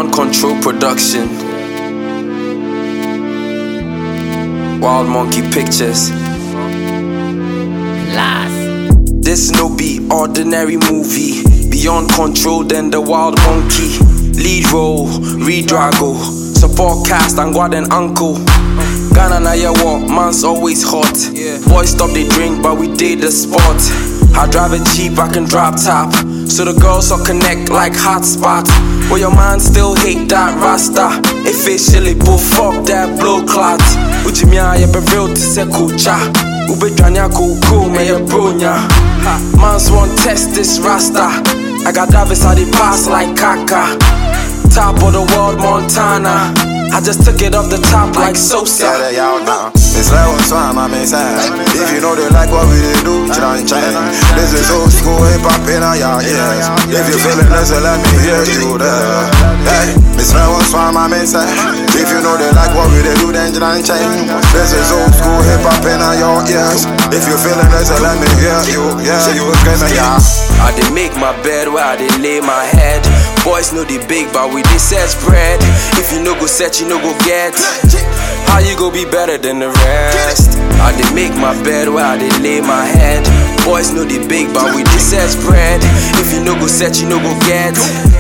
Beyond Control Production. Wild Monkey Pictures. This no be ordinary movie. Beyond Control, then the Wild Monkey. Lead role, Redrago. Support cast, Angwad and Uncle. Ghana na ya walk, man's always hot. Boys stop they drink, but we did the spot. I drive it cheap, I can drop top. So the girls all connect like hotspot. But your man still hate that rasta. Officially buff up that blow clot. Ujimia ya be real to se kucha. Ube dranya kuku me ya bronya. Mans won't test this rasta. I got Davis how they pass like Kaka. Top of the world, Montana. I just took it off the top like Sosa. Yeah, y'all know. It's like one time I'm inside. If you know they like what we do, try and change. This is old school hip hop in our ears. If you feeling this, let me hear you there. Hey, it's like one time I'm inside. If you know they like what we do, then try and change. This is old school hip hop in our ears. If you feeling this, let me hear you. Yeah, you gonna I did make my bed where I did lay my head. Boys know they big, but we did set spread. If you no go set, you no go get. How you go be better than the rest? I did make my bed where I did lay my head. Boys know they big, but we did set spread. If you no go set, you no go get.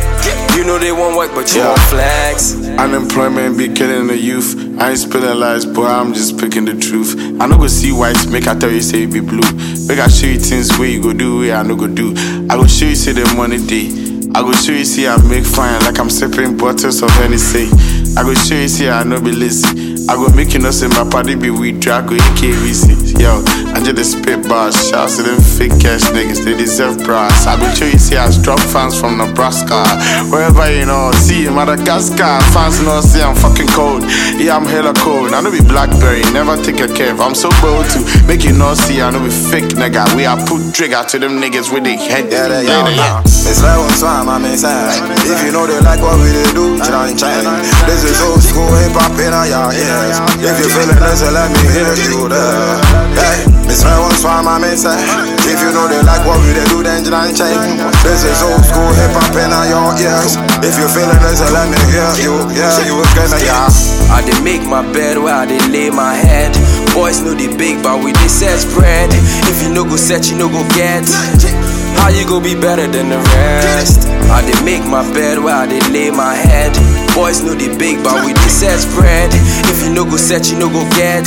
You know they won't work, but you won't flex. Unemployment be killing the youth. I ain't spilling lies, boy, I'm just picking the truth. I no go see whites, make I tell you say it be blue. Make I show you things where you go do, where I no go do. I go show you say the money day. I go show you see I make fine like I'm sipping bottles of Hennessy. I go show you see I no be lazy. I go make you know say my party be with Draco AKVC. Yo, I just the spit bars, shouts to them fake cash niggas, they deserve brass. I go show you see I drop fans from Nebraska. Wherever you know, see Madagascar. Fans know see I'm fucking cold. Yeah, I'm hella cold. I know be Blackberry, never take a curve. I'm so bold to make you know see I know be fake nigga. We I put trigger to them niggas with they head. Yeah. It's like one time I'm inside. If you know they like what we do, try and change. This is old school hip hop in our ears. If you feeling this, let me hear you there. Hey, it's like one time I'm inside. If you know they like what we do, then try and change. This is old school hip hop in our ears. If you feeling this, let me hear you. Yeah, you gonna I did make my bed where I did lay my head. Boys know they big, but we did set spread. If you no go set, you no go get. How you go be better than the rest? I did make my bed where I did lay my head. Boys know they big, but we did set spread. If you no go set, you no go get.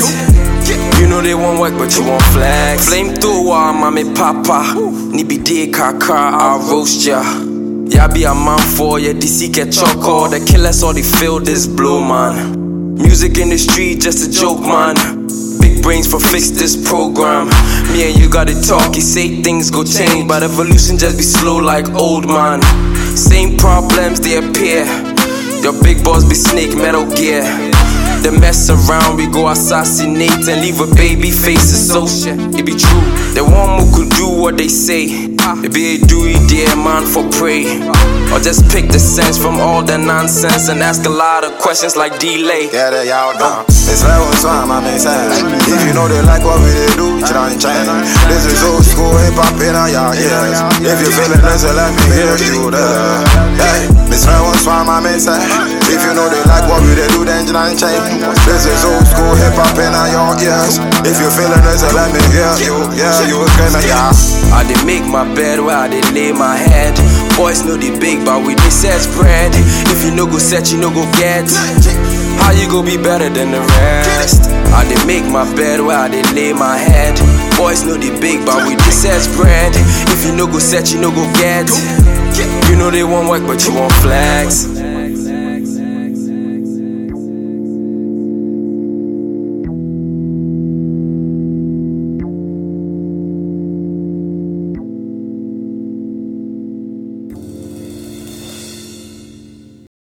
You know they won't work, but you won't flex. Flamethrower, mami papa. Nibi de kaka, I'll roast ya. Ya be a man for ya, DC get choco. The killers all they feel this blow, man. Music in the street, just a joke, man. Big brains for fix this program. Me and you gotta talk, you say things go change, but evolution just be slow like old man. Same problems they appear. Your big boss be Snake Metal Gear. They mess around, we go assassinate and leave a baby face associate. It be true, the one who could do what they say. It be a do it dear man for pray. Or just pick the sense from all the nonsense and ask a lot of questions like delay. Yeah, y'all know. It's like one time I'm inside. If you know they like what we do, try and change. This is old school hip hop in our ears. If you feeling this, let me hear you there. Hey, it's like one time I'm inside. If you know they like what we do, then try and change. This is old school hip hop in our ears. If you feeling this, let me hear you. Yeah, you gonna I did make my bed where I did lay my head. Boys know they big, but we did set spread. If you no go set, you no go get. How you go be better than the rest? I did make my bed where I did lay my head. Boys know they big, but we did set spread. If you no go set, you no go get. You know they won't work, but you won't flex.